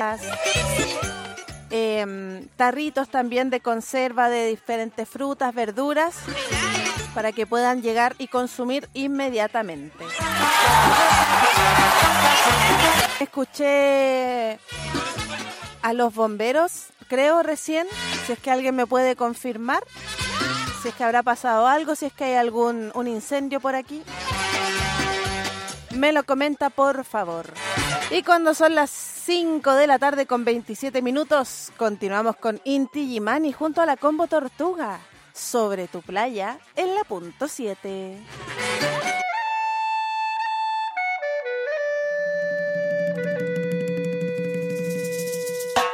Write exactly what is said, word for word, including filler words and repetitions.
eh, tarritos también de conserva de diferentes frutas, verduras, para que puedan llegar y consumir inmediatamente. Escuché a los bomberos, creo recién, si es que alguien me puede confirmar, si es que habrá pasado algo, si es que hay algún un incendio por aquí. Me lo comenta, por favor. Y cuando son las cinco de la tarde con veintisiete minutos, continuamos con Inti Gimani junto a la Combo Tortuga, sobre tu playa en la punto siete.